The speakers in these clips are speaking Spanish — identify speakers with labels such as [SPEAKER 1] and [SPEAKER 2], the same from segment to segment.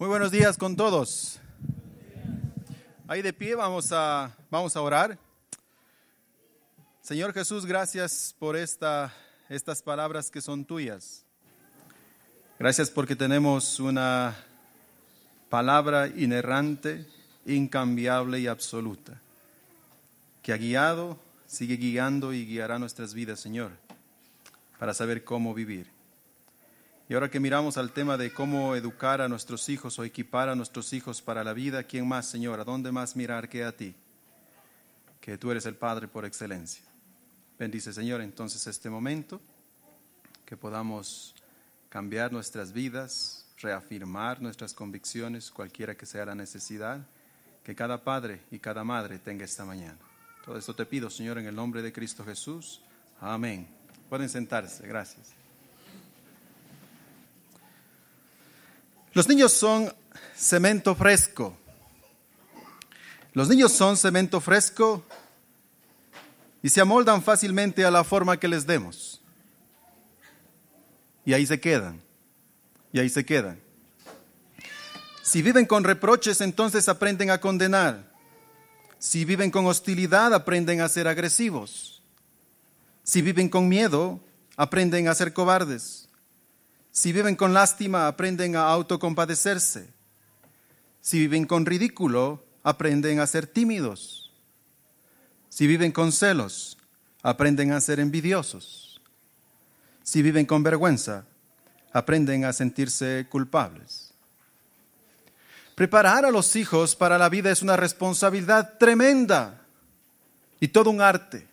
[SPEAKER 1] Muy buenos días con todos. Ahí de pie vamos a orar. Señor Jesús, gracias por estas palabras que son tuyas. Gracias porque tenemos una palabra inerrante, incambiable y absoluta, que ha guiado, sigue guiando y guiará nuestras vidas, Señor, para saber cómo vivir. Y ahora que miramos al tema de cómo educar a nuestros hijos o equipar a nuestros hijos para la vida, ¿quién más, Señor? ¿A dónde más mirar que a ti? Que tú eres el Padre por excelencia. Bendice, Señor, entonces este momento, que podamos cambiar nuestras vidas, reafirmar nuestras convicciones, cualquiera que sea la necesidad, que cada padre y cada madre tenga esta mañana. Todo esto te pido, Señor, en el nombre de Cristo Jesús. Amén. Pueden sentarse, gracias. Los niños son cemento fresco. Los niños son cemento fresco y se amoldan fácilmente a la forma que les demos. Y ahí se quedan. Si viven con reproches, entonces aprenden a condenar. Si viven con hostilidad, aprenden a ser agresivos. Si viven con miedo, aprenden a ser cobardes. Si viven con lástima, aprenden a autocompadecerse. Si viven con ridículo, aprenden a ser tímidos. Si viven con celos, aprenden a ser envidiosos. Si viven con vergüenza, aprenden a sentirse culpables. Preparar a los hijos para la vida es una responsabilidad tremenda y todo un arte.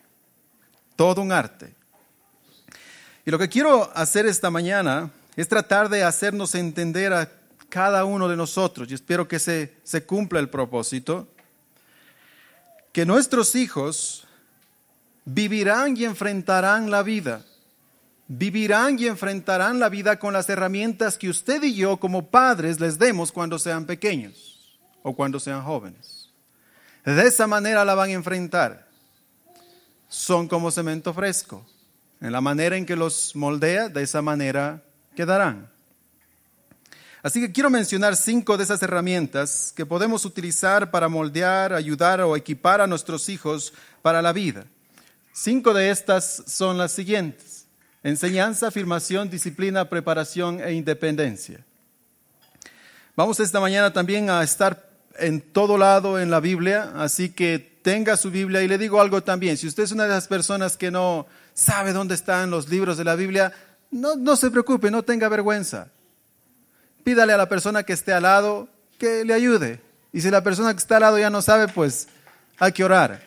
[SPEAKER 1] Y lo que quiero hacer esta mañana es tratar de hacernos entender a cada uno de nosotros, y espero que se cumpla el propósito, que nuestros hijos vivirán y enfrentarán la vida. Vivirán y enfrentarán la vida con las herramientas que usted y yo como padres les demos cuando sean pequeños o cuando sean jóvenes. De esa manera la van a enfrentar. Son como cemento fresco. En la manera en que los moldea, de esa manera quedarán. Así que quiero mencionar 5 de esas herramientas que podemos utilizar para moldear, ayudar o equipar a nuestros hijos para la vida. 5 de estas son las siguientes: enseñanza, afirmación, disciplina, preparación e independencia. Vamos esta mañana también a estar en todo lado en la Biblia, así que tenga su Biblia. Y le digo algo también: si usted es una de las personas que no sabe dónde están los libros de la Biblia, no se preocupe, no tenga vergüenza. Pídale a la persona que esté al lado que le ayude. Y si la persona que está al lado ya no sabe, pues hay que orar.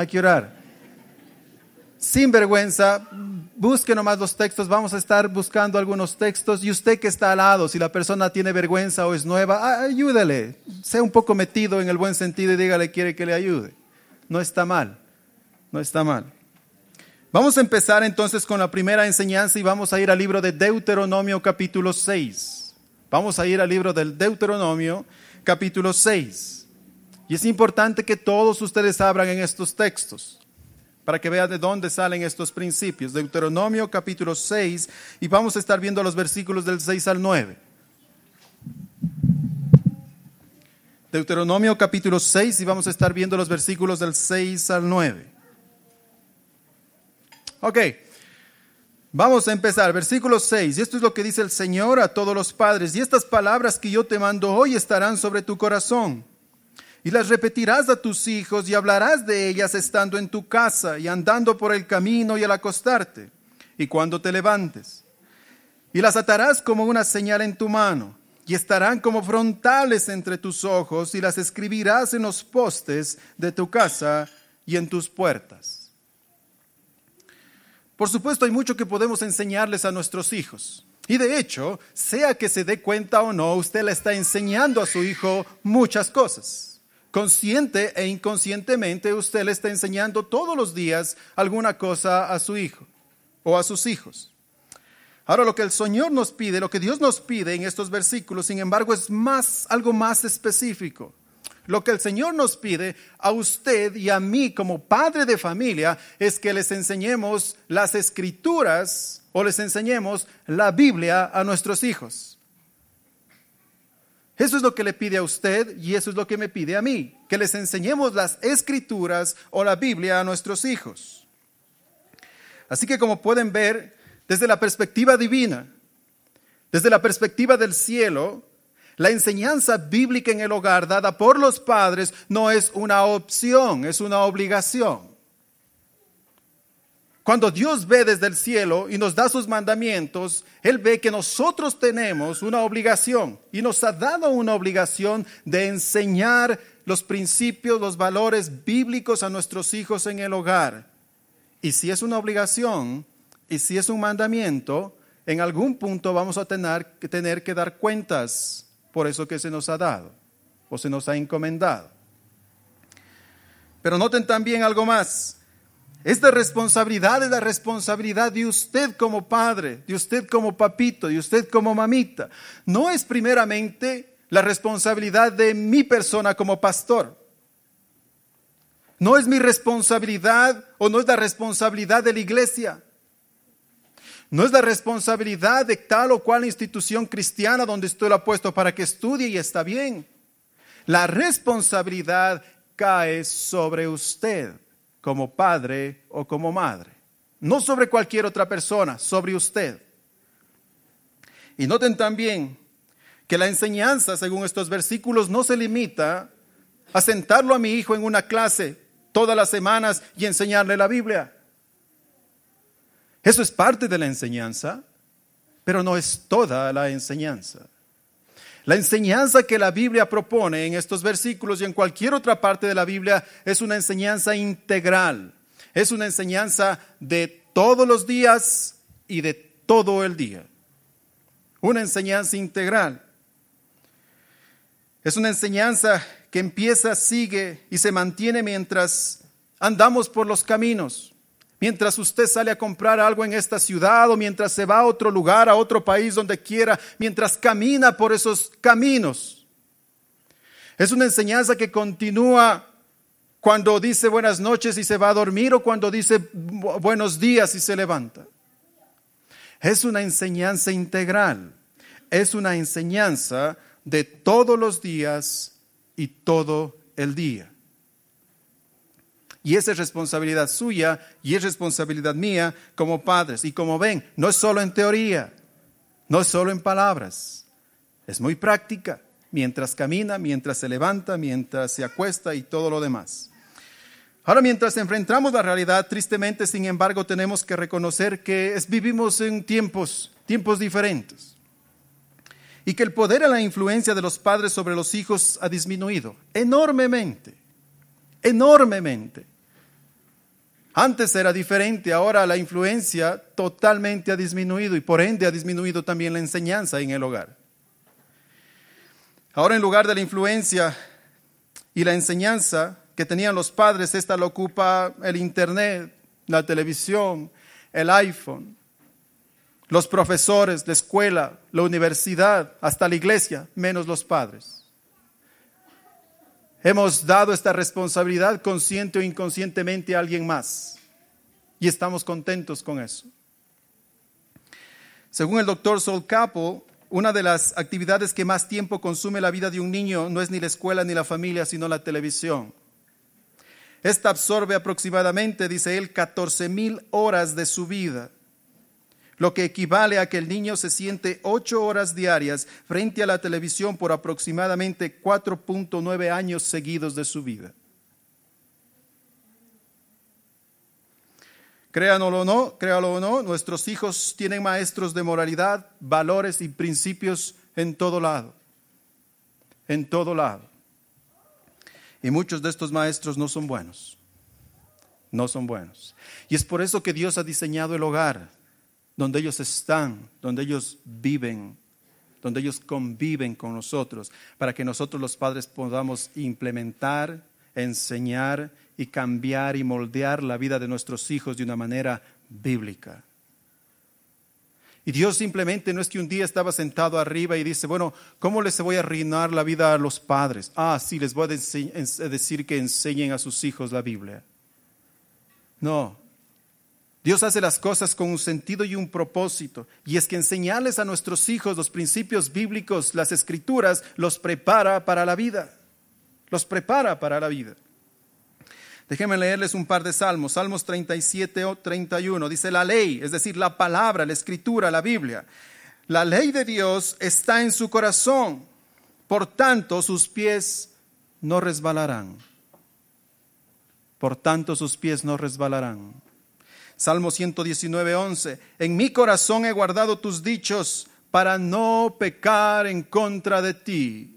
[SPEAKER 1] Sin vergüenza, busque nomás los textos. Vamos a estar buscando algunos textos. Y usted que está al lado, si la persona tiene vergüenza o es nueva, ayúdale. Sea un poco metido en el buen sentido y dígale quiere que le ayude. No está mal. Vamos a empezar entonces con la primera enseñanza y vamos a ir al libro de Deuteronomio capítulo 6. Vamos a ir al libro del Deuteronomio capítulo 6. Y es importante que todos ustedes abran en estos textos para que vean de dónde salen estos principios. Deuteronomio capítulo 6 y vamos a estar viendo los versículos del 6 al 9. Deuteronomio capítulo 6 y vamos a estar viendo los versículos del 6 al 9. Ok, vamos a empezar. Versículo 6. Y esto es lo que dice el Señor a todos los padres. Y estas palabras que yo te mando hoy estarán sobre tu corazón. Y las repetirás a tus hijos y hablarás de ellas estando en tu casa y andando por el camino y al acostarte y cuando te levantes. Y las atarás como una señal en tu mano y estarán como frontales entre tus ojos y las escribirás en los postes de tu casa y en tus puertas. Por supuesto, hay mucho que podemos enseñarles a nuestros hijos. Y de hecho, sea que se dé cuenta o no, usted le está enseñando a su hijo muchas cosas. Consciente e inconscientemente, usted le está enseñando todos los días alguna cosa a su hijo o a sus hijos. Ahora, lo que el Señor nos pide, lo que Dios nos pide en estos versículos, sin embargo, es algo más específico. Lo que el Señor nos pide a usted y a mí como padre de familia es que les enseñemos las Escrituras o les enseñemos la Biblia a nuestros hijos. Eso es lo que le pide a usted y eso es lo que me pide a mí, que les enseñemos las Escrituras o la Biblia a nuestros hijos. Así que como pueden ver, desde la perspectiva divina, desde la perspectiva del cielo, la enseñanza bíblica en el hogar dada por los padres no es una opción, es una obligación. Cuando Dios ve desde el cielo y nos da sus mandamientos, Él ve que nosotros tenemos una obligación y nos ha dado una obligación de enseñar los principios, los valores bíblicos a nuestros hijos en el hogar. Y si es una obligación y si es un mandamiento, en algún punto vamos a tener que dar cuentas por eso que se nos ha dado o se nos ha encomendado. Pero noten también algo más. Esta responsabilidad es la responsabilidad de usted como padre, de usted como papito, de usted como mamita. No es primeramente la responsabilidad de mi persona como pastor. No es mi responsabilidad o no es la responsabilidad de la iglesia. No es la responsabilidad de tal o cual institución cristiana donde usted lo ha puesto para que estudie y está bien. La responsabilidad cae sobre usted como padre o como madre. No sobre cualquier otra persona, sobre usted. Y noten también que la enseñanza, según estos versículos, no se limita a sentarlo a mi hijo en una clase todas las semanas y enseñarle la Biblia. Eso es parte de la enseñanza, pero no es toda la enseñanza. La enseñanza que la Biblia propone en estos versículos y en cualquier otra parte de la Biblia es una enseñanza integral. Es una enseñanza de todos los días y de todo el día. Una enseñanza integral. Es una enseñanza que empieza, sigue y se mantiene mientras andamos por los caminos. Mientras usted sale a comprar algo en esta ciudad o mientras se va a otro lugar, a otro país, donde quiera, mientras camina por esos caminos. Es una enseñanza que continúa cuando dice buenas noches y se va a dormir o cuando dice buenos días y se levanta. Es una enseñanza integral. Es una enseñanza de todos los días y todo el día. Y esa es responsabilidad suya y es responsabilidad mía como padres. Y como ven, no es solo en teoría, no es solo en palabras. Es muy práctica, mientras camina, mientras se levanta, mientras se acuesta y todo lo demás. Ahora, mientras enfrentamos la realidad, tristemente, sin embargo, tenemos que reconocer que vivimos en tiempos diferentes. Y que el poder y la influencia de los padres sobre los hijos ha disminuido enormemente, enormemente. Antes era diferente, ahora la influencia totalmente ha disminuido y por ende ha disminuido también la enseñanza en el hogar. Ahora en lugar de la influencia y la enseñanza que tenían los padres, esta lo ocupa el internet, la televisión, el iPhone, los profesores, la escuela, la universidad, hasta la iglesia, menos los padres. Hemos dado esta responsabilidad consciente o inconscientemente a alguien más y estamos contentos con eso. Según el doctor Sol Capel, una de las actividades que más tiempo consume la vida de un niño no es ni la escuela ni la familia, sino la televisión. Esta absorbe aproximadamente, dice él, 14,000 horas de su vida, lo que equivale a que el niño se siente 8 horas diarias frente a la televisión por aproximadamente 4.9 años seguidos de su vida. Créanlo o no, nuestros hijos tienen maestros de moralidad, valores y principios en todo lado. En todo lado. Y muchos de estos maestros no son buenos. No son buenos. Y es por eso que Dios ha diseñado el hogar, donde ellos están, donde ellos viven, donde ellos conviven con nosotros, para que nosotros los padres podamos implementar, enseñar y cambiar y moldear la vida de nuestros hijos de una manera bíblica. Y Dios simplemente no es que un día estaba sentado arriba y dice, bueno, ¿cómo les voy a arruinar la vida a los padres? Sí, les voy a decir que enseñen a sus hijos la Biblia. No. Dios hace las cosas con un sentido y un propósito. Y es que enseñarles a nuestros hijos los principios bíblicos, las Escrituras, los prepara para la vida. Los prepara para la vida. Déjenme leerles un par de salmos. Salmos 37 o 31. Dice la ley, es decir, la palabra, la Escritura, la Biblia. La ley de Dios está en su corazón. Por tanto, sus pies no resbalarán. Por tanto, sus pies no resbalarán. Salmo 119, 11. En mi corazón he guardado tus dichos para no pecar en contra de ti.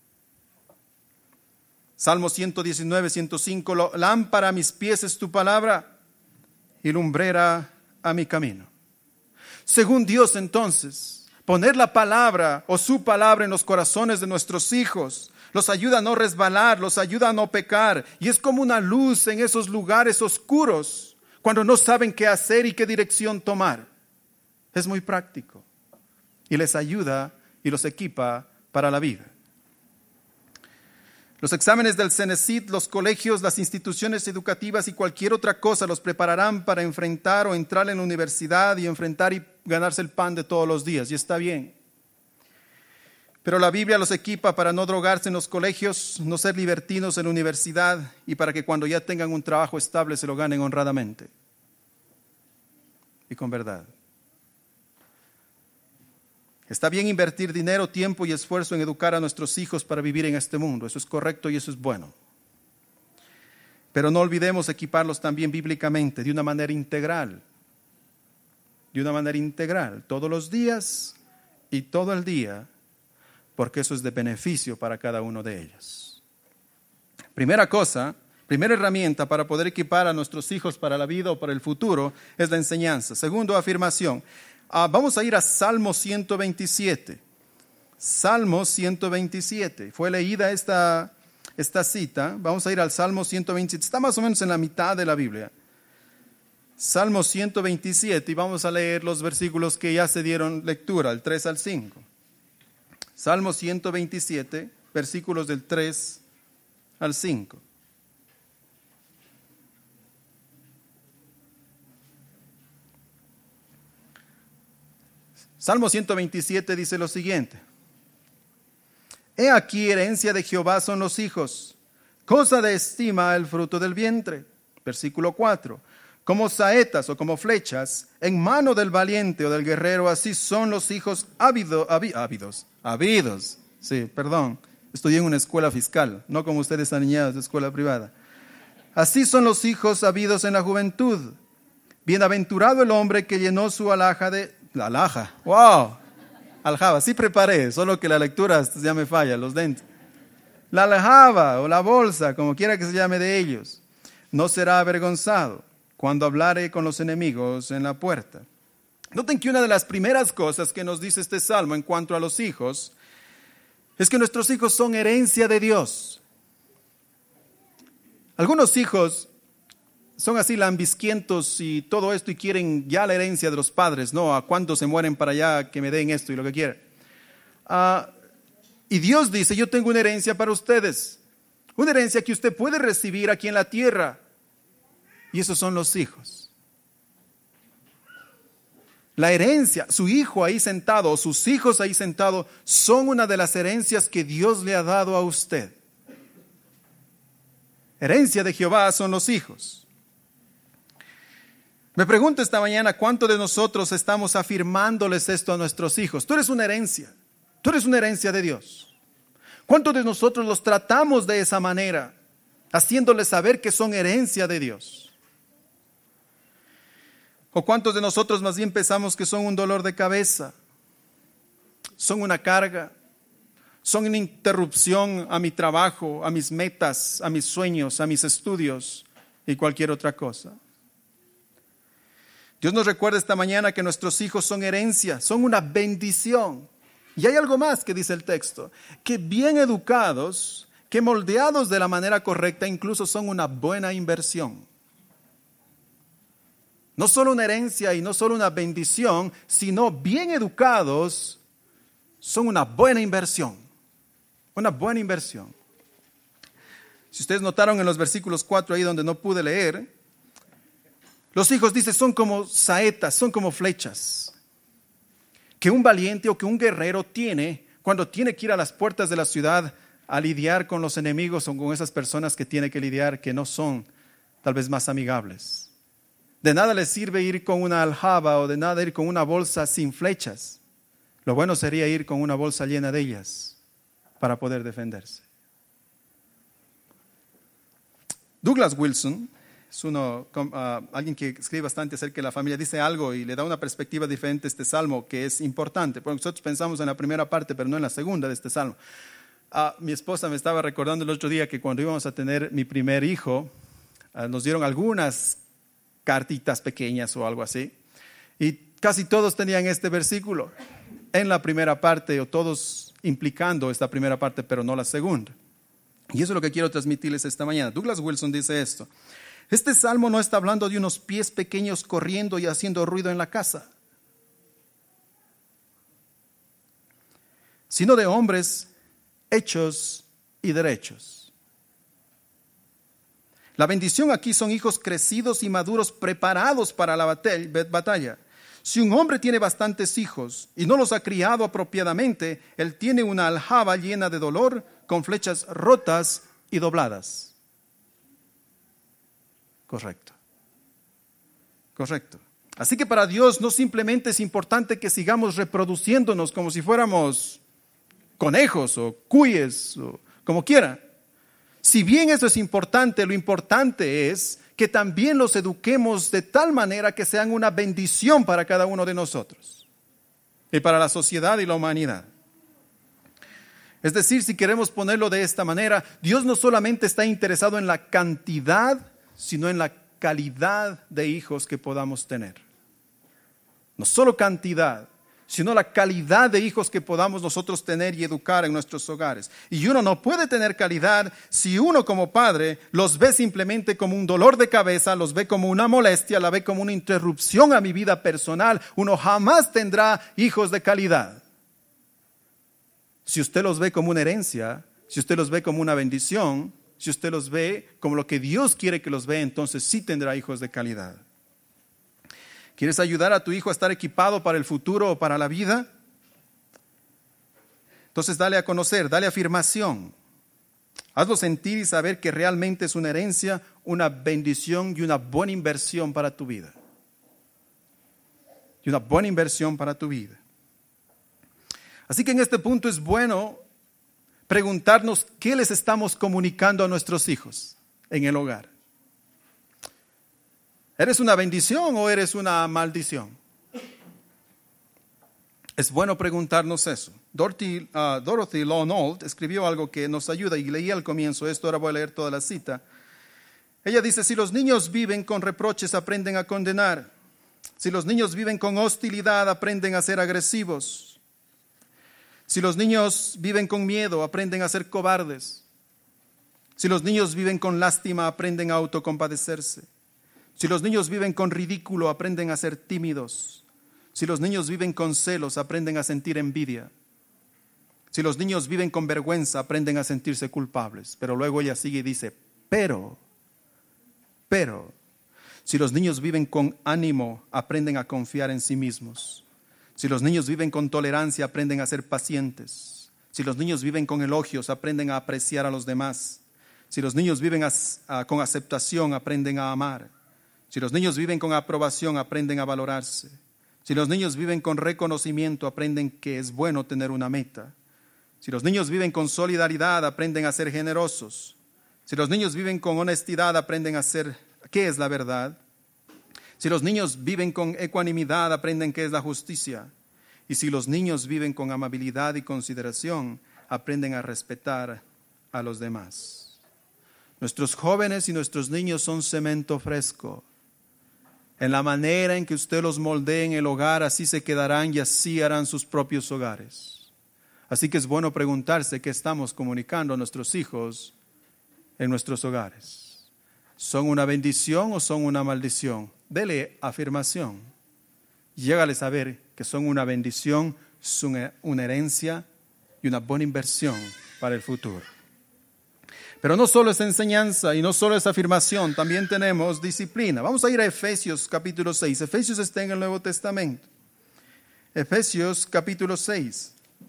[SPEAKER 1] Salmo 119, 105. Lámpara a mis pies es tu palabra y lumbrera a mi camino. Según Dios, entonces, poner la palabra o su palabra en los corazones de nuestros hijos los ayuda a no resbalar, los ayuda a no pecar. Y es como una luz en esos lugares oscuros cuando no saben qué hacer y qué dirección tomar. Es muy práctico y les ayuda y los equipa para la vida. Los exámenes del CENESID, los colegios, las instituciones educativas y cualquier otra cosa los prepararán para enfrentar o entrar en la universidad y enfrentar y ganarse el pan de todos los días. Y está bien. Pero la Biblia los equipa para no drogarse en los colegios, no ser libertinos en la universidad y para que cuando ya tengan un trabajo estable se lo ganen honradamente y con verdad. Está bien invertir dinero, tiempo y esfuerzo en educar a nuestros hijos para vivir en este mundo. Eso es correcto y eso es bueno. Pero no olvidemos equiparlos también bíblicamente, de una manera integral. De una manera integral, todos los días y todo el día, porque eso es de beneficio para cada uno de ellos. Primera herramienta para poder equipar a nuestros hijos para la vida o para el futuro es la enseñanza. Segundo, afirmación. Vamos a ir a Salmo 127. Salmo 127. Fue leída esta cita. Vamos a ir al Salmo 127. Está más o menos en la mitad de la Biblia. Salmo 127 y vamos a leer los versículos que ya se dieron lectura, el 3 al 5. Salmo 127, versículos del 3 al 5. Salmo 127 dice lo siguiente. He aquí herencia de Jehová son los hijos, cosa de estima el fruto del vientre. Versículo 4. Como saetas o como flechas en mano del valiente o del guerrero, así son los hijos ávidos. Sí, perdón, estudié en una escuela fiscal, no como ustedes aniñados de escuela privada. Así son los hijos habidos en la juventud. Bienaventurado el hombre que llenó su alhaja la alhaja, wow, aljaba, sí preparé, solo que la lectura ya me falla, los dentes. La aljaba o la bolsa, como quiera que se llame de ellos, no será avergonzado cuando hablare con los enemigos en la puerta. Noten que una de las primeras cosas que nos dice este salmo en cuanto a los hijos es que nuestros hijos son herencia de Dios. Algunos hijos son así lambisquientos y todo esto y quieren ya la herencia de los padres, ¿no? ¿A cuántos se mueren para allá que me den esto y lo que quieran? Y Dios dice, yo tengo una herencia para ustedes. Una herencia que usted puede recibir aquí en la tierra. Y esos son los hijos. La herencia, su hijo ahí sentado o sus hijos ahí sentados son una de las herencias que Dios le ha dado a usted. Herencia de Jehová son los hijos. Me pregunto esta mañana, ¿cuántos de nosotros estamos afirmándoles esto a nuestros hijos? Tú eres una herencia de Dios. ¿Cuántos de nosotros los tratamos de esa manera, haciéndoles saber que son herencia de Dios? ¿O cuántos de nosotros más bien pensamos que son un dolor de cabeza, son una carga, son una interrupción a mi trabajo, a mis metas, a mis sueños, a mis estudios y cualquier otra cosa? Dios nos recuerda esta mañana que nuestros hijos son herencia, son una bendición. Y hay algo más que dice el texto, que bien educados, que moldeados de la manera correcta, incluso son una buena inversión. No solo una herencia y no solo una bendición, sino bien educados, son una buena inversión. Una buena inversión. Si ustedes notaron en los versículos 4 ahí donde no pude leer, Los hijos, dice, son como saetas, son como flechas que un valiente o que un guerrero tiene cuando tiene que ir a las puertas de la ciudad a lidiar con los enemigos o con esas personas que tiene que lidiar que no son tal vez más amigables. De nada les sirve ir con una aljaba o de nada ir con una bolsa sin flechas. Lo bueno sería ir con una bolsa llena de ellas para poder defenderse. Douglas Wilson es alguien que escribe bastante acerca de la familia, dice algo y le da una perspectiva diferente a este salmo que es importante. Porque nosotros pensamos en la primera parte, pero no en la segunda de este salmo. Mi esposa me estaba recordando el otro día que cuando íbamos a tener mi primer hijo, nos dieron algunas cartitas pequeñas o algo así. Y casi todos tenían este versículo en la primera parte, o todos implicando esta primera parte, pero no la segunda. Y eso es lo que quiero transmitirles esta mañana. Douglas Wilson dice esto: este salmo no está hablando de unos pies pequeños corriendo y haciendo ruido en la casa, sino de hombres hechos y derechos. La bendición aquí son hijos crecidos y maduros, preparados para la batalla. Si un hombre tiene bastantes hijos y no los ha criado apropiadamente, él tiene una aljaba llena de dolor, con flechas rotas y dobladas. Correcto. Así que para Dios no simplemente es importante que sigamos reproduciéndonos como si fuéramos conejos o cuyes o como quiera. Si bien eso es importante, lo importante es que también los eduquemos de tal manera que sean una bendición para cada uno de nosotros y para la sociedad y la humanidad. Es decir, si queremos ponerlo de esta manera, Dios no solamente está interesado en la cantidad, sino en la calidad de hijos que podamos tener. No solo cantidad, sino la calidad de hijos que podamos nosotros tener y educar en nuestros hogares. Y uno no puede tener calidad si uno como padre los ve simplemente como un dolor de cabeza, los ve como una molestia, la ve como una interrupción a mi vida personal. Uno jamás tendrá hijos de calidad. Si usted los ve como una herencia, si usted los ve como una bendición, si usted los ve como lo que Dios quiere que los vea, entonces sí tendrá hijos de calidad. ¿Quieres ayudar a tu hijo a estar equipado para el futuro o para la vida? Entonces dale a conocer, dale afirmación. Hazlo sentir y saber que realmente es una herencia, una bendición y una buena inversión para tu vida. Y una buena inversión para tu vida. Así que en este punto es bueno preguntarnos qué les estamos comunicando a nuestros hijos en el hogar. ¿Eres una bendición o eres una maldición? Es bueno preguntarnos eso. Dorothy Lownold escribió algo que nos ayuda y leí al comienzo esto, ahora voy a leer toda la cita. Ella dice: si los niños viven con reproches, aprenden a condenar. Si los niños viven con hostilidad, aprenden a ser agresivos. Si los niños viven con miedo, aprenden a ser cobardes. Si los niños viven con lástima, aprenden a autocompadecerse. Si los niños viven con ridículo, aprenden a ser tímidos. Si los niños viven con celos, aprenden a sentir envidia. Si los niños viven con vergüenza, aprenden a sentirse culpables. Pero luego ella sigue y dice, pero, si los niños viven con ánimo, aprenden a confiar en sí mismos. Si los niños viven con tolerancia, aprenden a ser pacientes. Si los niños viven con elogios, aprenden a apreciar a los demás. Si los niños viven con aceptación, aprenden a amar. Si los niños viven con aprobación, aprenden a valorarse. Si los niños viven con reconocimiento, aprenden que es bueno tener una meta. Si los niños viven con solidaridad, aprenden a ser generosos. Si los niños viven con honestidad, aprenden a ser qué es la verdad. Si los niños viven con ecuanimidad, aprenden qué es la justicia. Y si los niños viven con amabilidad y consideración, aprenden a respetar a los demás. Nuestros jóvenes y nuestros niños son cemento fresco. En la manera en que usted los moldee en el hogar, así se quedarán y así harán sus propios hogares. Así que es bueno preguntarse qué estamos comunicando a nuestros hijos en nuestros hogares. ¿Son una bendición o son una maldición? Dele afirmación. Llégale a saber que son una bendición, son una herencia y una buena inversión para el futuro. Pero no solo es enseñanza y no solo es afirmación, también tenemos disciplina. Vamos a ir a Efesios capítulo 6. Efesios está en el Nuevo Testamento. Efesios capítulo 6.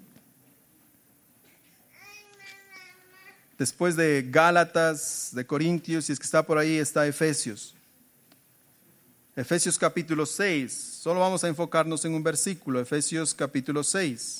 [SPEAKER 1] Después de Gálatas, de Corintios, si es que está por ahí, está Efesios. Efesios capítulo 6. Solo vamos a enfocarnos en un versículo. Efesios capítulo 6.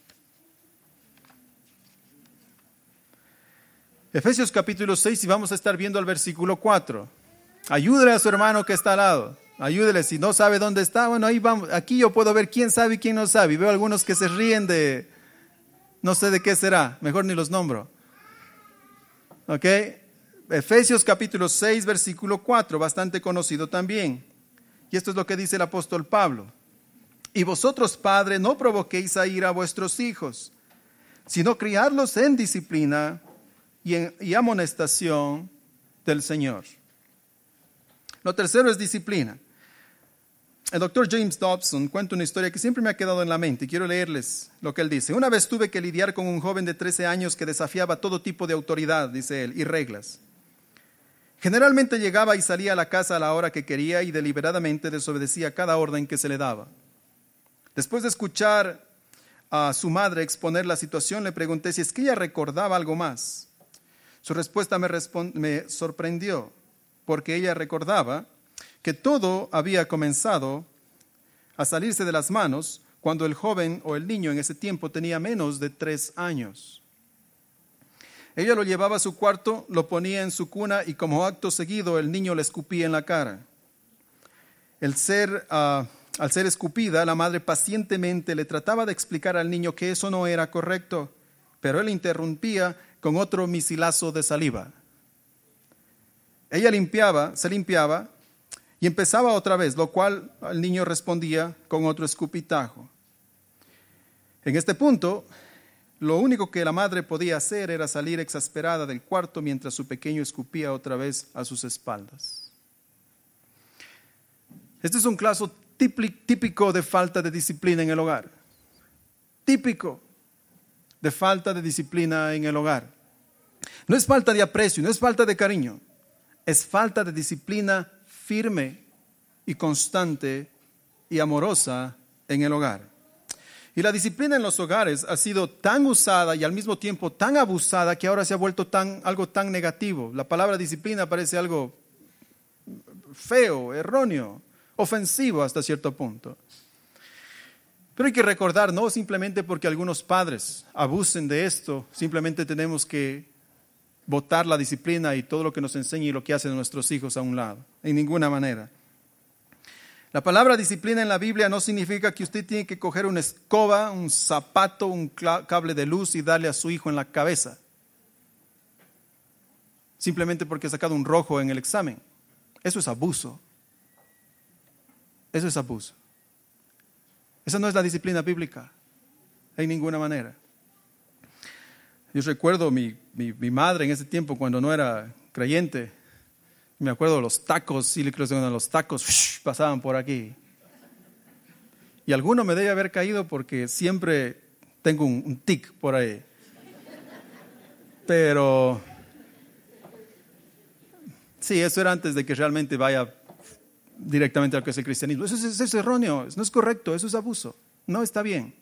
[SPEAKER 1] Efesios capítulo 6 y vamos a estar viendo el versículo 4. Ayúdele a su hermano que está al lado. Ayúdele, si no sabe dónde está, bueno, ahí vamos. Aquí yo puedo ver quién sabe y quién no sabe. Y veo algunos que se ríen de, no sé de qué será, mejor ni los nombro. ¿Ok? Efesios capítulo 6, versículo 4, bastante conocido también. Y esto es lo que dice el apóstol Pablo. Y vosotros, padres, no provoquéis a ira a vuestros hijos, sino criarlos en disciplina y amonestación del Señor. Lo tercero es disciplina. El doctor James Dobson cuenta una historia que siempre me ha quedado en la mente y quiero leerles lo que él dice. Una vez tuve que lidiar con un joven de 13 años que desafiaba todo tipo de autoridad, dice él, y reglas. Generalmente llegaba y salía a la casa a la hora que quería y deliberadamente desobedecía cada orden que se le daba. Después de escuchar a su madre exponer la situación, le pregunté si es que ella recordaba algo más. Su respuesta me sorprendió, porque ella recordaba que todo había comenzado a salirse de las manos cuando el joven o el niño en ese tiempo tenía menos de 3 años. Ella lo llevaba a su cuarto, lo ponía en su cuna y como acto seguido el niño le escupía en la cara. Al ser escupida, la madre pacientemente le trataba de explicar al niño que eso no era correcto, pero él interrumpía con otro misilazo de saliva. Ella se limpiaba y empezaba otra vez, lo cual el niño respondía con otro escupitajo. En este punto, lo único que la madre podía hacer era salir exasperada del cuarto mientras su pequeño escupía otra vez a sus espaldas. Este es un caso típico de falta de disciplina en el hogar. Típico de falta de disciplina en el hogar. No es falta de aprecio, no es falta de cariño, es falta de disciplina firme y constante y amorosa en el hogar. Y la disciplina en los hogares ha sido tan usada y al mismo tiempo tan abusada que ahora se ha vuelto algo tan negativo. La palabra disciplina parece algo feo, erróneo, ofensivo hasta cierto punto. Pero hay que recordar, no simplemente porque algunos padres abusen de esto, simplemente tenemos que botar la disciplina y todo lo que nos enseña y lo que hacen nuestros hijos a un lado. En ninguna manera. La palabra disciplina en la Biblia no significa que usted tiene que coger una escoba, un zapato, un cable de luz y darle a su hijo en la cabeza. Simplemente porque ha sacado un rojo en el examen. Eso es abuso. Eso es abuso. Esa no es la disciplina bíblica, en ninguna manera. Yo recuerdo mi madre en ese tiempo cuando no era creyente. Me acuerdo de los tacos, sí, creo que los tacos pasaban por aquí. Y alguno me debe haber caído porque siempre tengo un tic por ahí. Pero sí, eso era antes de que realmente vaya directamente a lo que es el cristianismo. Eso es erróneo, no es correcto, eso es abuso. No está bien.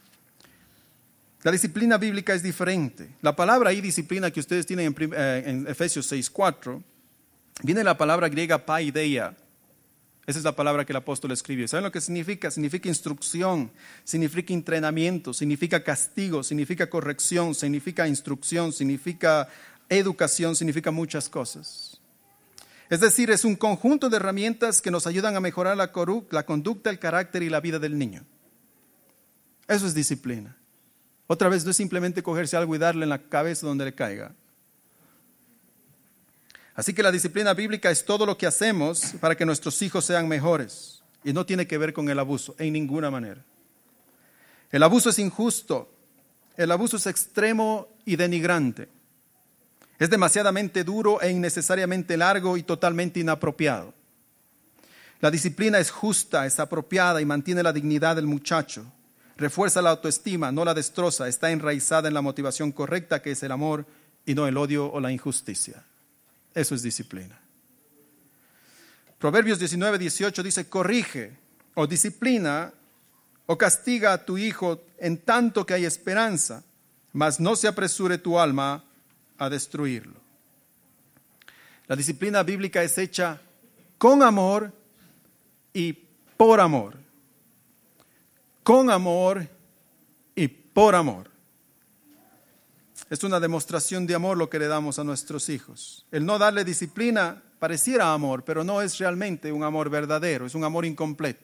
[SPEAKER 1] La disciplina bíblica es diferente. La palabra ahí, disciplina, que ustedes tienen en Efesios 6:4, viene de la palabra griega paideia. Esa es la palabra que el apóstol escribió. ¿Saben lo que significa? Significa instrucción, significa entrenamiento, significa castigo, significa corrección, significa instrucción, significa educación, significa muchas cosas. Es decir, es un conjunto de herramientas que nos ayudan a mejorar la conducta, el carácter y la vida del niño. Eso es disciplina. Otra vez, no es simplemente cogerse algo y darle en la cabeza donde le caiga. Así que la disciplina bíblica es todo lo que hacemos para que nuestros hijos sean mejores. Y no tiene que ver con el abuso, en ninguna manera. El abuso es injusto. El abuso es extremo y denigrante. Es demasiadamente duro e innecesariamente largo y totalmente inapropiado. La disciplina es justa, es apropiada y mantiene la dignidad del muchacho. Refuerza la autoestima, no la destroza. Está enraizada en la motivación correcta, que es el amor y no el odio o la injusticia. Eso es disciplina. Proverbios 19:18 dice, corrige o disciplina o castiga a tu hijo en tanto que hay esperanza, mas no se apresure tu alma a destruirlo. La disciplina bíblica es hecha con amor y por amor. Con amor y por amor. Es una demostración de amor lo que le damos a nuestros hijos. El no darle disciplina pareciera amor, pero no es realmente un amor verdadero, es un amor incompleto.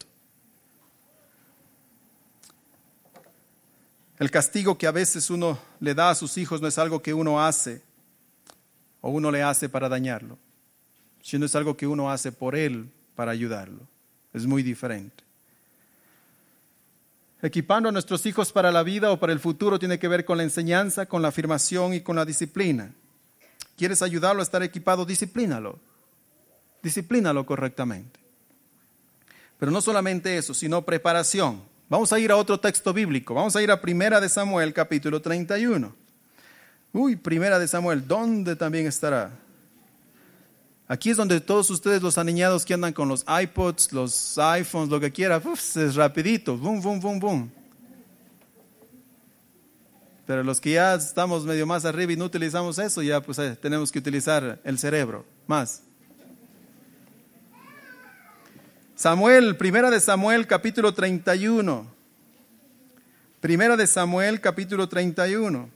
[SPEAKER 1] El castigo que a veces uno le da a sus hijos no es algo que uno hace o uno le hace para dañarlo, sino es algo que uno hace por él para ayudarlo. Es muy diferente. Equipando a nuestros hijos para la vida o para el futuro tiene que ver con la enseñanza, con la afirmación y con la disciplina. ¿Quieres ayudarlo a estar equipado? Disciplínalo. Disciplínalo correctamente. Pero no solamente eso, sino preparación. Vamos a ir a otro texto bíblico. Vamos a ir a 1 de Samuel, capítulo 31. 1 de Samuel, ¿dónde también estará? Aquí es donde todos ustedes, los aniñados que andan con los iPods, los iPhones, lo que quiera, es rapidito, boom, boom, boom, boom. Pero los que ya estamos medio más arriba y no utilizamos eso, ya pues tenemos que utilizar el cerebro más. Samuel, 1 de Samuel, capítulo 31. 1 de Samuel, capítulo 31.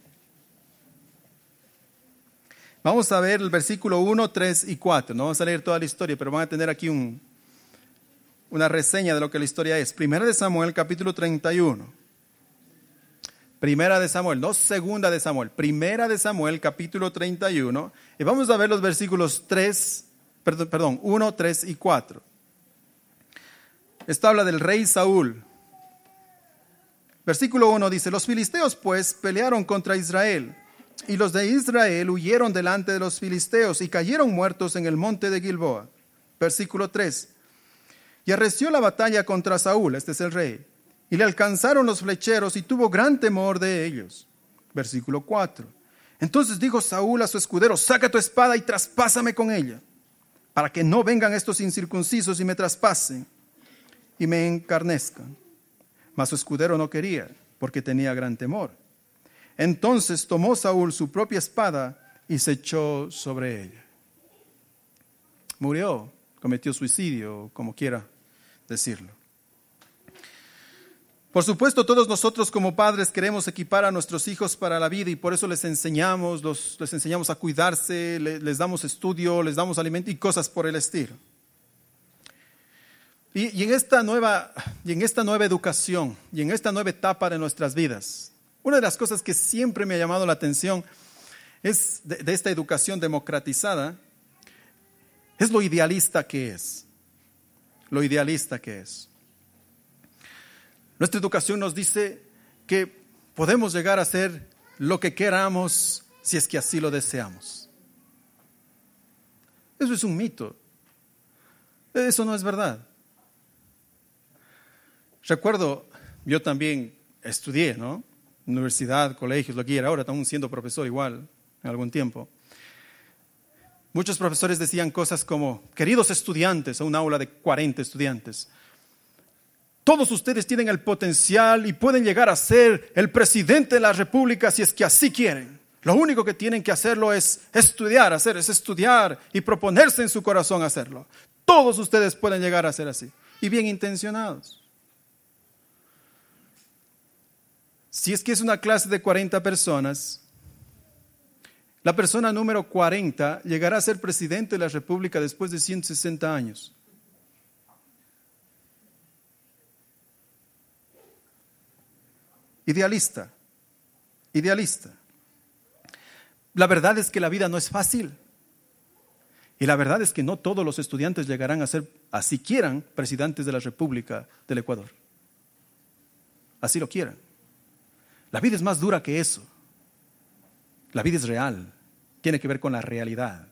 [SPEAKER 1] Vamos a ver el versículo 1, 3 y 4. No vamos a leer toda la historia, pero van a tener aquí una reseña de lo que la historia es. 1 de Samuel, capítulo 31. 1 de Samuel, no 2 de Samuel. 1 de Samuel, capítulo 31. Y vamos a ver los versículos 1, 3 y 4. Esto habla del rey Saúl. Versículo 1 dice, los filisteos pues pelearon contra Israel. Y los de Israel huyeron delante de los filisteos y cayeron muertos en el monte de Gilboa. Versículo 3. Y arreció la batalla contra Saúl, este es el rey, y le alcanzaron los flecheros y tuvo gran temor de ellos. Versículo 4. Entonces dijo Saúl a su escudero, saca tu espada y traspásame con ella, para que no vengan estos incircuncisos y me traspasen y me encarnezcan. Mas su escudero no quería, porque tenía gran temor. Entonces tomó Saúl su propia espada y se echó sobre ella. Murió, cometió suicidio, como quiera decirlo. Por supuesto, todos nosotros como padres queremos equipar a nuestros hijos para la vida y por eso les enseñamos a cuidarse, les damos estudio, les damos alimento y cosas por el estilo. Y en esta nueva educación y en esta nueva etapa de nuestras vidas, una de las cosas que siempre me ha llamado la atención es de esta educación democratizada, es lo idealista que es. Lo idealista que es. Nuestra educación nos dice que podemos llegar a hacer lo que queramos si es que así lo deseamos. Eso es un mito. Eso no es verdad. Recuerdo, yo también estudié, ¿no? Universidad, colegios, lo que era, ahora estamos siendo profesor igual en algún tiempo. Muchos profesores decían cosas como, queridos estudiantes, a un aula de 40 estudiantes, todos ustedes tienen el potencial y pueden llegar a ser el presidente de la República si es que así quieren. Lo único que tienen que hacerlo es estudiar y proponerse en su corazón hacerlo. Todos ustedes pueden llegar a ser así y bien intencionados. Si es que es una clase de 40 personas, la persona número 40 llegará a ser presidente de la República después de 160 años. Idealista. La verdad es que la vida no es fácil. Y la verdad es que no todos los estudiantes llegarán a ser, así quieran, presidentes de la República del Ecuador. Así lo quieran. La vida es más dura que eso. La vida es real. Tiene que ver con la realidad.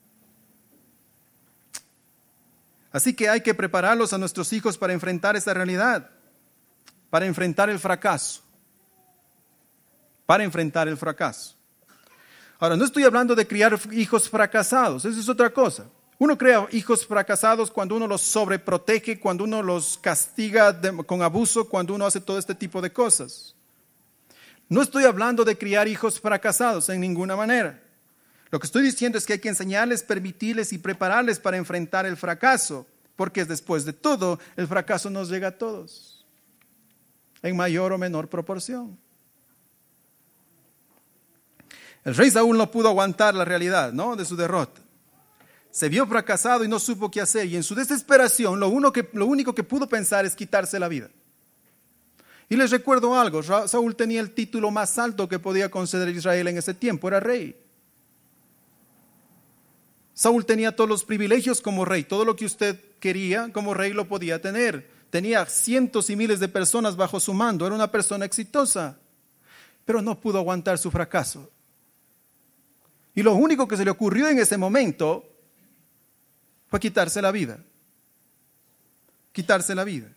[SPEAKER 1] Así que hay que prepararlos a nuestros hijos para enfrentar esa realidad. Para enfrentar el fracaso. Ahora, no estoy hablando de criar hijos fracasados, eso es otra cosa. Uno crea hijos fracasados cuando uno los sobreprotege, cuando uno los castiga con abuso, cuando uno hace todo este tipo de cosas. No estoy hablando de criar hijos fracasados en ninguna manera. Lo que estoy diciendo es que hay que enseñarles, permitirles y prepararles para enfrentar el fracaso, porque después de todo, el fracaso nos llega a todos, en mayor o menor proporción. El rey Saúl no pudo aguantar la realidad, ¿no?, de su derrota. Se vio fracasado y no supo qué hacer. Y en su desesperación, lo único que pudo pensar es quitarse la vida. Y les recuerdo algo, Saúl tenía el título más alto que podía conceder Israel en ese tiempo, era rey. Saúl tenía todos los privilegios como rey, todo lo que usted quería como rey lo podía tener. Tenía cientos y miles de personas bajo su mando, era una persona exitosa, pero no pudo aguantar su fracaso. Y lo único que se le ocurrió en ese momento fue quitarse la vida. Quitarse la vida.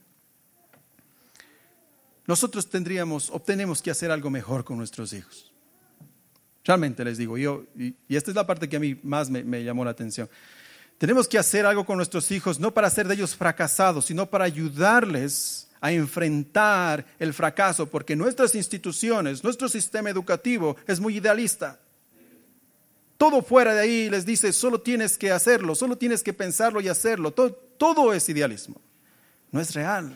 [SPEAKER 1] Nosotros tenemos que hacer algo mejor con nuestros hijos. Realmente les digo, y esta es la parte que a mí más me llamó la atención. Tenemos que hacer algo con nuestros hijos, no para hacer de ellos fracasados, sino para ayudarles a enfrentar el fracaso, porque nuestras instituciones, nuestro sistema educativo es muy idealista. Todo fuera de ahí les dice, solo tienes que hacerlo, solo tienes que pensarlo y hacerlo. Todo es idealismo, no es real.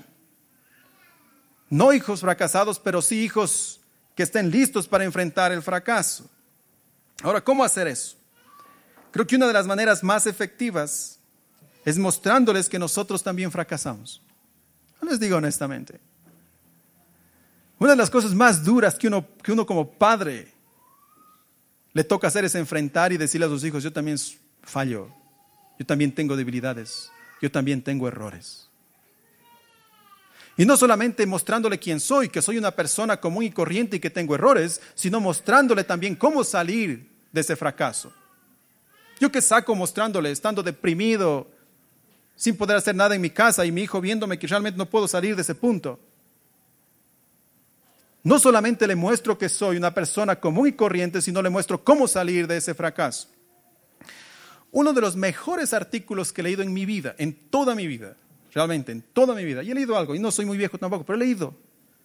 [SPEAKER 1] No hijos fracasados, pero sí hijos que estén listos para enfrentar el fracaso. Ahora, ¿cómo hacer eso? Creo que una de las maneras más efectivas es mostrándoles que nosotros también fracasamos. No les digo honestamente. Una de las cosas más duras que uno como padre le toca hacer es enfrentar y decirle a sus hijos, yo también fallo, yo también tengo debilidades, yo también tengo errores. Y no solamente mostrándole quién soy, que soy una persona común y corriente y que tengo errores, sino mostrándole también cómo salir de ese fracaso. Yo que saco mostrándole, estando deprimido, sin poder hacer nada en mi casa y mi hijo viéndome que realmente no puedo salir de ese punto. No solamente le muestro que soy una persona común y corriente, sino le muestro cómo salir de ese fracaso. Uno de los mejores artículos que he leído en mi vida, en toda mi vida, realmente en toda mi vida, y he leído algo, y no soy muy viejo tampoco, pero he leído.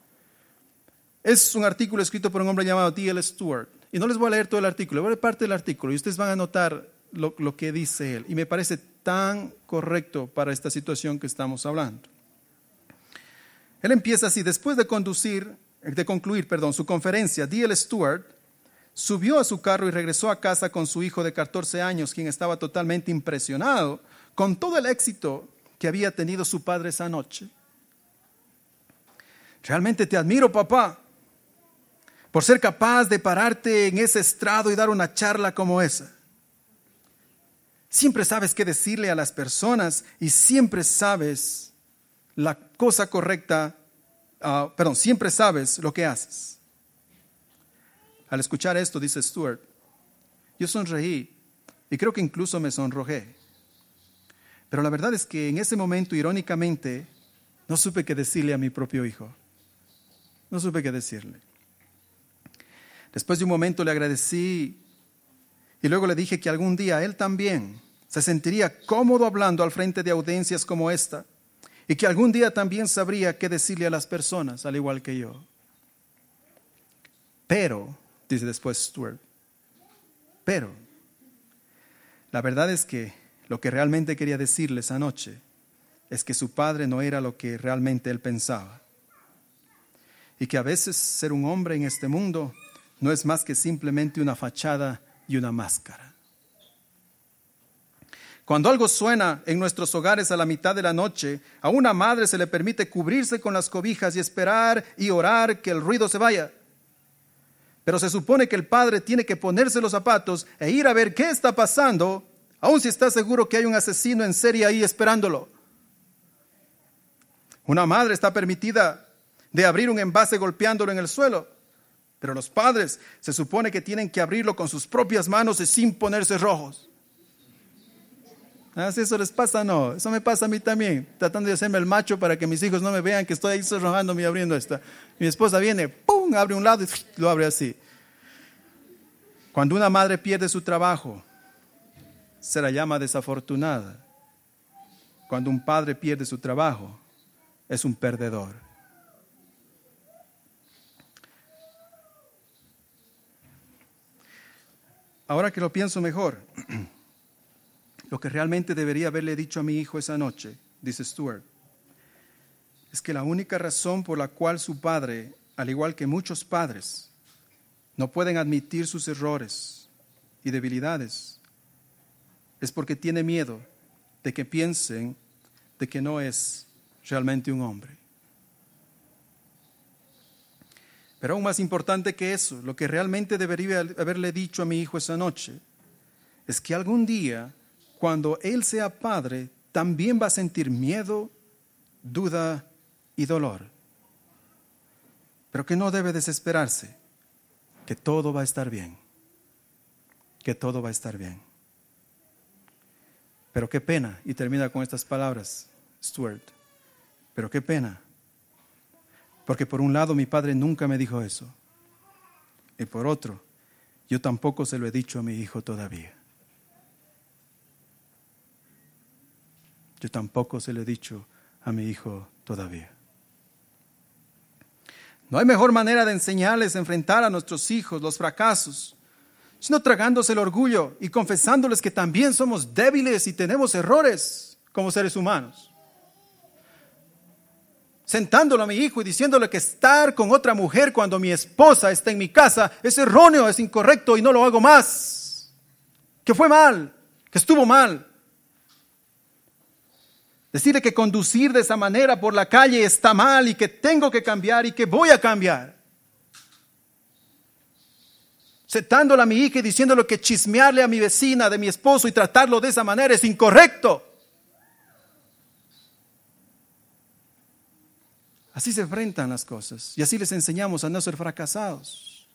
[SPEAKER 1] Es un artículo escrito por un hombre llamado D.L. Stewart, y no les voy a leer todo el artículo, voy a leer parte del artículo, y ustedes van a notar lo que dice él, y me parece tan correcto para esta situación que estamos hablando. Él empieza así, después de concluir su conferencia, D.L. Stewart subió a su carro y regresó a casa con su hijo de 14 años, quien estaba totalmente impresionado con todo el éxito que había tenido su padre esa noche. Realmente te admiro, papá, por ser capaz de pararte en ese estrado y dar una charla como esa. Siempre sabes qué decirle a las personas y siempre sabes la cosa correcta. Siempre sabes lo que haces. Al escuchar esto, dice Stewart, yo sonreí y creo que incluso me sonrojé. Pero la verdad es que en ese momento, irónicamente, no supe qué decirle a mi propio hijo. No supe qué decirle. Después de un momento le agradecí y luego le dije que algún día él también se sentiría cómodo hablando al frente de audiencias como esta. Y que algún día también sabría qué decirle a las personas, al igual que yo. Pero, dice después Stewart, pero, la verdad es que lo que realmente quería decirle esa noche es que su padre no era lo que realmente él pensaba. Y que a veces ser un hombre en este mundo no es más que simplemente una fachada y una máscara. Cuando algo suena en nuestros hogares a la mitad de la noche, a una madre se le permite cubrirse con las cobijas y esperar y orar que el ruido se vaya. Pero se supone que el padre tiene que ponerse los zapatos e ir a ver qué está pasando, aun si está seguro que hay un asesino en serie ahí esperándolo. Una madre está permitida de abrir un envase golpeándolo en el suelo, pero los padres se supone que tienen que abrirlo con sus propias manos y sin ponerse rojos. ¿Si eso les pasa? No, eso me pasa a mí también, tratando de hacerme el macho para que mis hijos no me vean que estoy ahí sonrojándome y abriendo esta. Mi esposa viene, ¡pum!, abre un lado y lo abre así. Cuando una madre pierde su trabajo, se la llama desafortunada. Cuando un padre pierde su trabajo, es un perdedor. Ahora que lo pienso mejor, lo que realmente debería haberle dicho a mi hijo esa noche, dice Stuart, es que la única razón por la cual su padre, al igual que muchos padres, no pueden admitir sus errores y debilidades, es porque tiene miedo de que piensen de que no es realmente un hombre. Pero aún más importante que eso, lo que realmente debería haberle dicho a mi hijo esa noche, es que algún día, cuando él sea padre, también va a sentir miedo, duda y dolor. Pero que no debe desesperarse, que todo va a estar bien, que todo va a estar bien. Pero qué pena, y termina con estas palabras, Stuart, pero qué pena, porque por un lado mi padre nunca me dijo eso, y por otro, yo tampoco se lo he dicho a mi hijo todavía. Yo tampoco se lo he dicho a mi hijo todavía. No hay mejor manera de enseñarles a enfrentar a nuestros hijos los fracasos, sino tragándose el orgullo y confesándoles que también somos débiles y tenemos errores como seres humanos. Sentándolo a mi hijo y diciéndole que estar con otra mujer cuando mi esposa está en mi casa es erróneo, es incorrecto y no lo hago más. Que fue mal, que estuvo mal. Decirle que conducir de esa manera por la calle está mal y que tengo que cambiar y que voy a cambiar. Sentándole a mi hija y diciéndole que chismearle a mi vecina de mi esposo y tratarlo de esa manera es incorrecto. Así se enfrentan las cosas y así les enseñamos a no ser fracasados.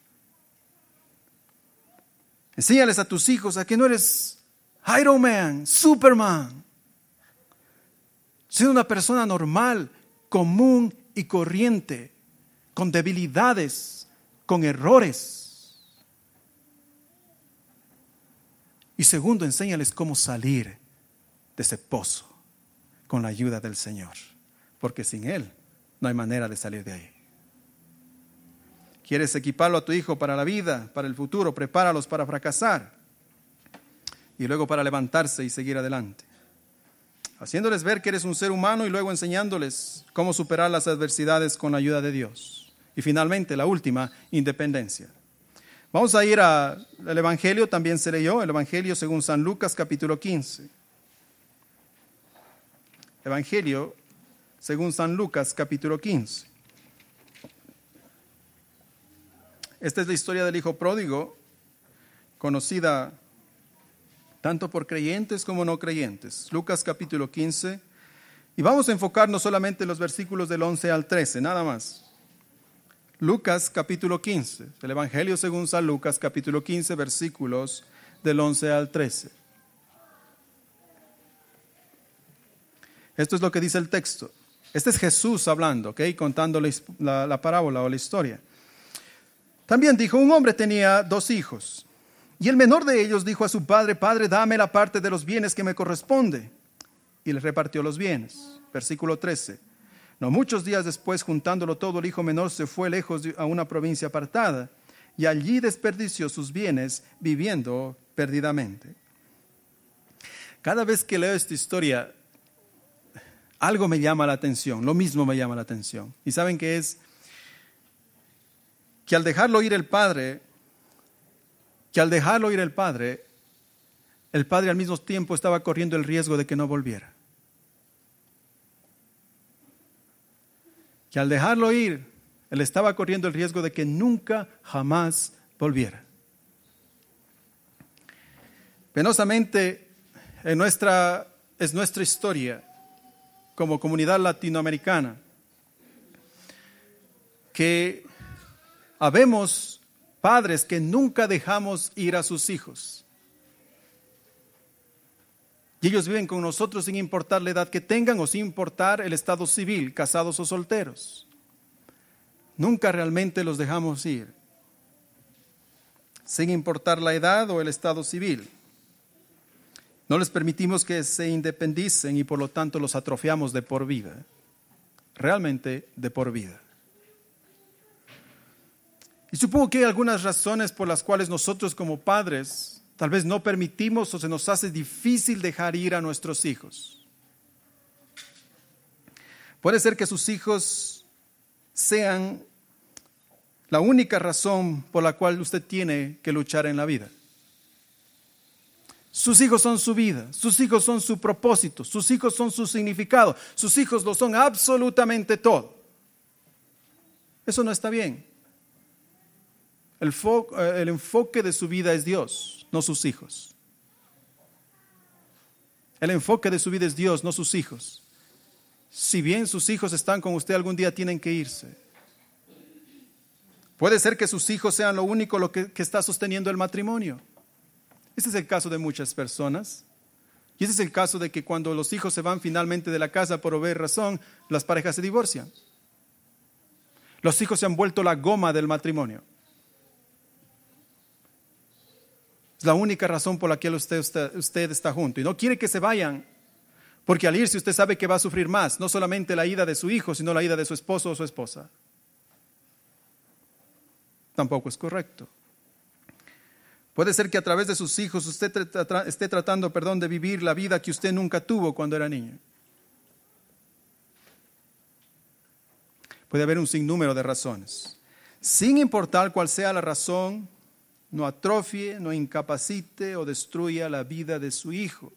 [SPEAKER 1] Enséñales a tus hijos a que no eres Iron Man, Superman. Ser una persona normal, común y corriente, con debilidades, con errores. Y segundo, enséñales cómo salir de ese pozo con la ayuda del Señor, porque sin Él no hay manera de salir de ahí. ¿Quieres equiparlo a tu hijo para la vida, para el futuro? Prepáralos para fracasar y luego para levantarse y seguir adelante. Haciéndoles ver que eres un ser humano y luego enseñándoles cómo superar las adversidades con la ayuda de Dios. Y finalmente, la última, independencia. Vamos a ir al Evangelio, también se leyó, el Evangelio según San Lucas capítulo 15. Evangelio según San Lucas capítulo 15. Esta es la historia del hijo pródigo, conocida tanto por creyentes como no creyentes. Lucas capítulo 15. Y vamos a enfocarnos solamente en los versículos del 11 al 13, nada más. Lucas capítulo 15, el Evangelio según San Lucas capítulo 15, versículos del 11 al 13. Esto es lo que dice el texto. Este es Jesús hablando, ¿ok? Contando la parábola o la historia. También dijo, un hombre tenía 2 hijos. Y el menor de ellos dijo a su padre, Padre, dame la parte de los bienes que me corresponde. Y le repartió los bienes. Versículo 13. No muchos días después, juntándolo todo, el hijo menor se fue lejos a una provincia apartada y allí desperdició sus bienes viviendo perdidamente. Cada vez que leo esta historia, algo me llama la atención, lo mismo me llama la atención. ¿Y saben qué es? Que al dejarlo ir el padre, el padre al mismo tiempo estaba corriendo el riesgo de que no volviera. Que al dejarlo ir, él estaba corriendo el riesgo de que nunca, jamás volviera. Penosamente, es nuestra historia como comunidad latinoamericana que habemos padres que nunca dejamos ir a sus hijos. Y ellos viven con nosotros sin importar la edad que tengan o sin importar el estado civil, casados o solteros. Nunca realmente los dejamos ir. sin importar la edad o el estado civil. No les permitimos que se independicen y por lo tanto los atrofiamos de por vida, realmente de por vida. Y supongo que hay algunas razones por las cuales nosotros como padres tal vez no permitimos o se nos hace difícil dejar ir a nuestros hijos. Puede ser que sus hijos sean la única razón por la cual usted tiene que luchar en la vida. Sus hijos son su vida, sus hijos son su propósito, sus hijos son su significado, sus hijos lo son absolutamente todo. Eso no está bien. El enfoque de su vida es Dios, no sus hijos. El enfoque de su vida es Dios, no sus hijos. Si bien sus hijos están con usted, algún día tienen que irse. Puede ser que sus hijos sean lo único que está sosteniendo el matrimonio. Este es el caso de muchas personas. Y ese es el caso de que cuando los hijos se van finalmente de la casa por haber razón, las parejas se divorcian. Los hijos se han vuelto la goma del matrimonio. Es la única razón por la que usted está junto. Y no quiere que se vayan, porque al irse usted sabe que va a sufrir más, no solamente la ida de su hijo, sino la ida de su esposo o su esposa. Tampoco es correcto. Puede ser que a través de sus hijos usted esté tratando, de vivir la vida que usted nunca tuvo cuando era niño. Puede haber un sinnúmero de razones. Sin importar cuál sea la razón, no atrofie, no incapacite o destruya la vida de su hijo,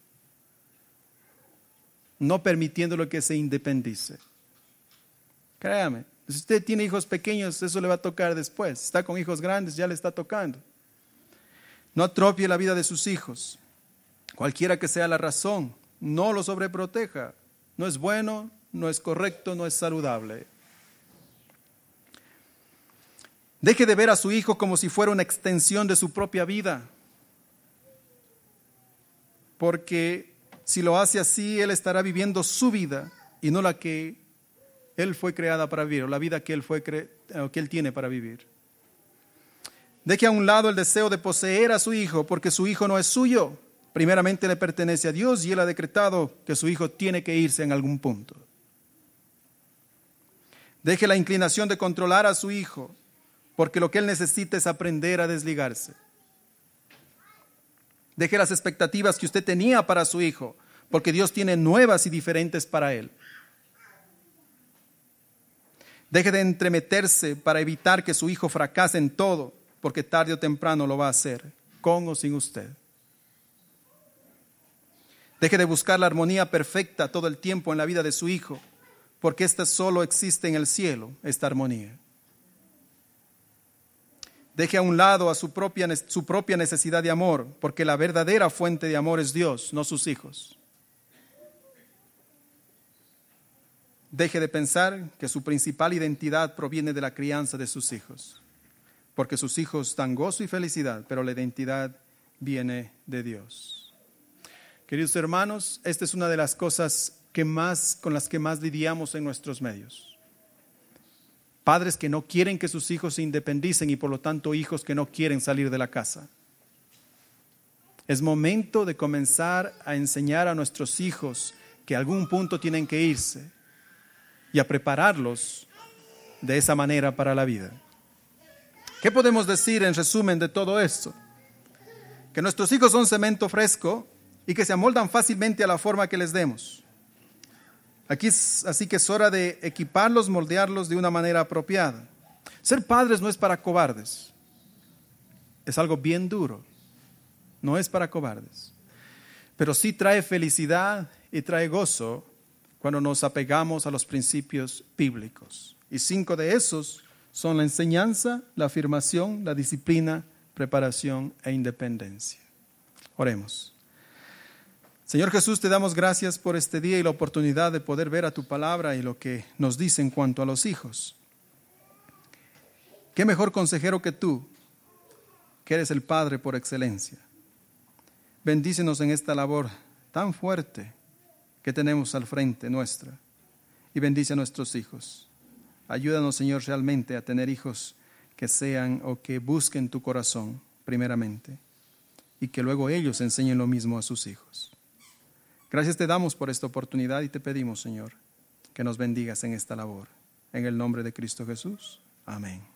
[SPEAKER 1] no permitiéndolo que se independice. Créame, si usted tiene hijos pequeños, eso le va a tocar después. Si está con hijos grandes, ya le está tocando. No atropie la vida de sus hijos, cualquiera que sea la razón. No lo sobreproteja. No es bueno, no es correcto, no es saludable. Deje de ver a su hijo como si fuera una extensión de su propia vida. Porque si lo hace así, él estará viviendo su vida y no la que él fue creada para vivir, o la vida que él tiene para vivir. Deje a un lado el deseo de poseer a su hijo, porque su hijo no es suyo. Primeramente le pertenece a Dios y Él ha decretado que su hijo tiene que irse en algún punto. Deje la inclinación de controlar a su hijo, porque lo que él necesita es aprender a desligarse. Deje las expectativas que usted tenía para su hijo, porque Dios tiene nuevas y diferentes para él. Deje de entremeterse para evitar que su hijo fracase en todo, porque tarde o temprano lo va a hacer, con o sin usted. Deje de buscar la armonía perfecta todo el tiempo en la vida de su hijo, porque esta solo existe en el cielo, esta armonía. Deje a un lado a su propia necesidad de amor, porque la verdadera fuente de amor es Dios, no sus hijos. Deje de pensar que su principal identidad proviene de la crianza de sus hijos, porque sus hijos dan gozo y felicidad, pero la identidad viene de Dios. Queridos hermanos, esta es una de las cosas con las que más lidiamos en nuestros medios. Padres que no quieren que sus hijos se independicen y por lo tanto hijos que no quieren salir de la casa. Es momento de comenzar a enseñar a nuestros hijos que a algún punto tienen que irse y a prepararlos de esa manera para la vida. ¿Qué podemos decir en resumen de todo esto? Que nuestros hijos son cemento fresco y que se amoldan fácilmente a la forma que les demos. Así que es hora de equiparlos, moldearlos de una manera apropiada. Ser padres no es para cobardes. Es algo bien duro. No es para cobardes. Pero sí trae felicidad y trae gozo cuando nos apegamos a los principios bíblicos. Y 5 de esos son la enseñanza, la afirmación, la disciplina, preparación e independencia. Oremos. Señor Jesús, te damos gracias por este día y la oportunidad de poder ver a tu palabra y lo que nos dice en cuanto a los hijos. ¿Qué mejor consejero que tú, que eres el Padre por excelencia? Bendícenos en esta labor tan fuerte que tenemos al frente nuestra y bendice a nuestros hijos. Ayúdanos, Señor, realmente a tener hijos que sean o que busquen tu corazón, primeramente, y que luego ellos enseñen lo mismo a sus hijos. Gracias te damos por esta oportunidad y te pedimos, Señor, que nos bendigas en esta labor. En el nombre de Cristo Jesús. Amén.